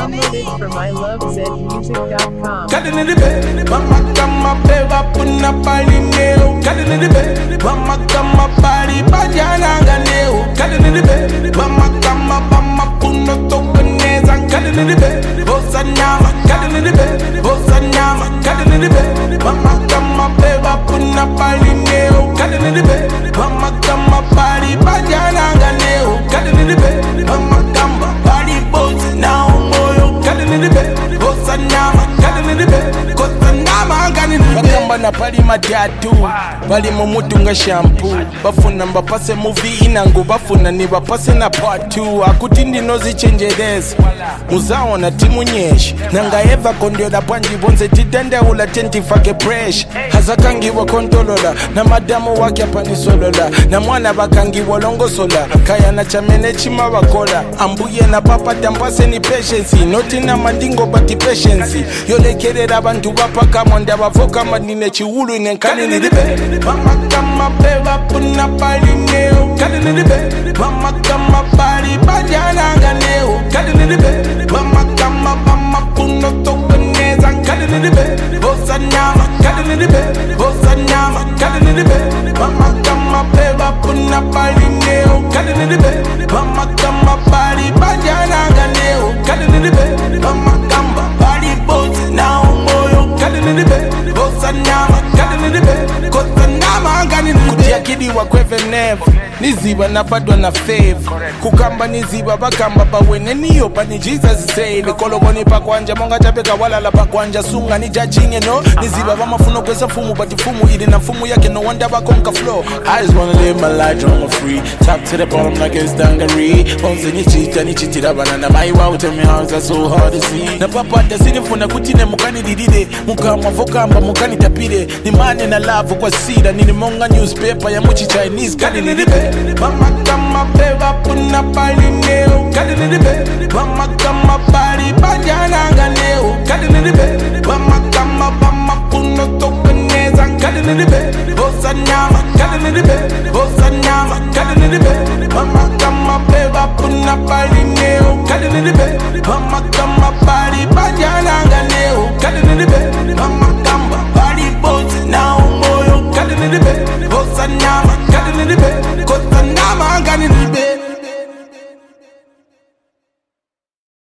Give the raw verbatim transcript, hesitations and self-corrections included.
Download it from I love Z music dot com. Cutting in the bed, mama come up, up on a body nail. Cutting in the bed, mama come up, body, bajana nail. Cutting in the bed, mama come up, mama puno tokenes and cutting in the bed. Hosanama, cutting in the bed, Hosanama, cutting in the bed. Mama come up, up on a body nail. Cutting in the bed, mama come up, body, bajana nail. Cutting in the bed, mama come up, body bones now. Cutting in the bed, Hosanama, cutting in the bed, Hosanama, cutting in the bed. Bakamba na pali matatu, bali mumutunga shampoo. Bafuna mbapase movie inangu, bafuna ni bapase na part two. Akuti ndinozi chenjereza, muzawo na timu nyeshi. Nanga eva kondio da panji bonze titende ula tenti fake fresh. Hazakangi wa kontolola, na madamu wake panisolola. Na mwana bakangi walongo sola, kaya na chamene chima wakola. Ambuye na papa tampase ni patience. Noti na mandingo bati patience. Yole kerera abantu bapaka mwanda bavoka manine chiulu inenkani ni dibe. Mama kama beba puna pali neo. Kani ni dibe. Mama kama pali bajana ganeo. Kani ni dibe. Mama kama mama puno tokeneza. Kani ni dibe. Hosanama. Kani ni dibe. Hosanama. Kani ni dibe. Mama kama beba puna pali neo. Kani ni dibe. Mama kama pali bajana ganeo. Kani ni dibe. Mama kamba body bones now moyo. Kani ni dibe. Hosanama. Kani ni dibe. Hosanama. Kani ni dibe. Kutia kidi wa kweve never. Niziba na badwa na fave. Kukamba niziba bakamba bawene niyo pa ni Jesus say. Nikologoni pa kwanja monga chapeka wala la pa kwanja sunga ni judging no. Niziba ba mafuno kwesa fumu but fumu ili na fumu yake no wonder ba konka flow. I just wanna live my life drama free. Top to the bottom like it's dungaree. Bonze ni chita ni chitira banana. My wow tell me how it's so hard to see. Na papa da sinifuna kutine mukani didide. Mukama vokamba mukani tapire. Ni mane na love kwa sida. Ni monga newspaper ya muchi Chinese. Kani ni dibe. Mama kama beba puna pali neo. Kani ni dibe. Mama kama pali baja